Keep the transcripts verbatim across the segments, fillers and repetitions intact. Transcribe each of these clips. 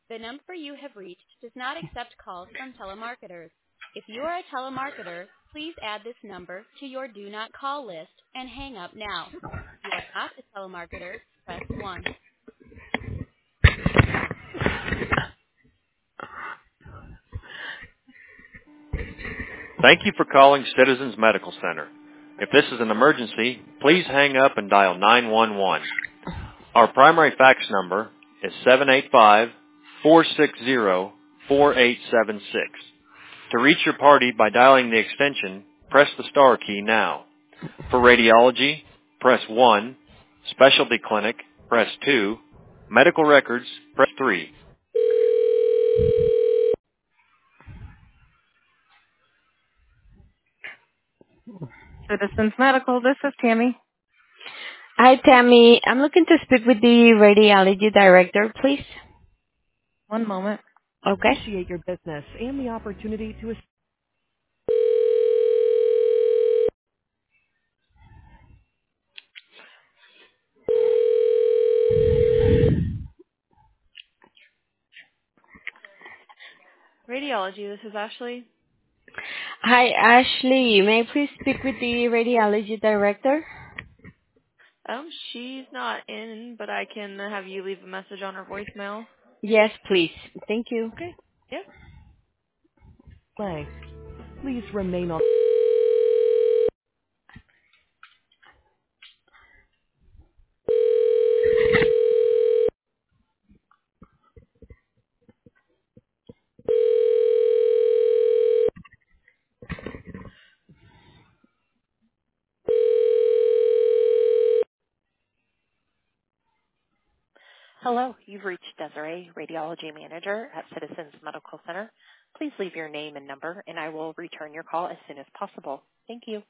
The number you have reached does not accept calls from telemarketers. If you are a telemarketer, please add this number to your do not call list and hang up now. If you are not a telemarketer, press one. Thank you for calling Citizens Medical Center. If this is an emergency, please hang up and dial nine one one. Our primary fax number is seven eight five, four six zero, four eight seven six. To reach your party by dialing the extension, press the star key now. For radiology, press one. Specialty clinic, press two. Medical records, press three. Citizens Medical, this is Tammy. Hi, Tammy. I'm looking to speak with the radiology director, please. One moment. Okay. Appreciate your business and the opportunity to assist. Radiology, this is Ashley. Hi, Ashley. May I please speak with the radiology director? Um, she's not in, but I can have you leave a message on her voicemail. Yes, please. Thank you. Okay. Yeah. Play. Please remain on. Hello, you've reached Desiree, Radiology Manager at Citizens Medical Center. Please leave your name and number, and I will return your call as soon as possible. Thank you.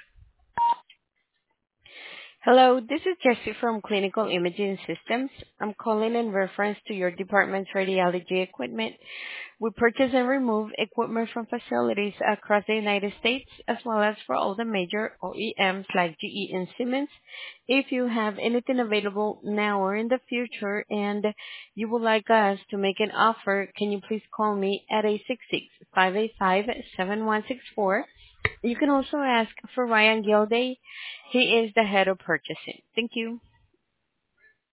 Hello, this is Jessie from Clinical Imaging Systems. I'm calling in reference to your department's radiology equipment. We purchase and remove equipment from facilities across the United States, as well as for all the major O E Ms like G E and Siemens. If you have anything available now or in the future and you would like us to make an offer, can you please call me at eight six six, five eight five, seven one six four. You can also ask for Ryan Gilday. He is the head of purchasing. Thank you.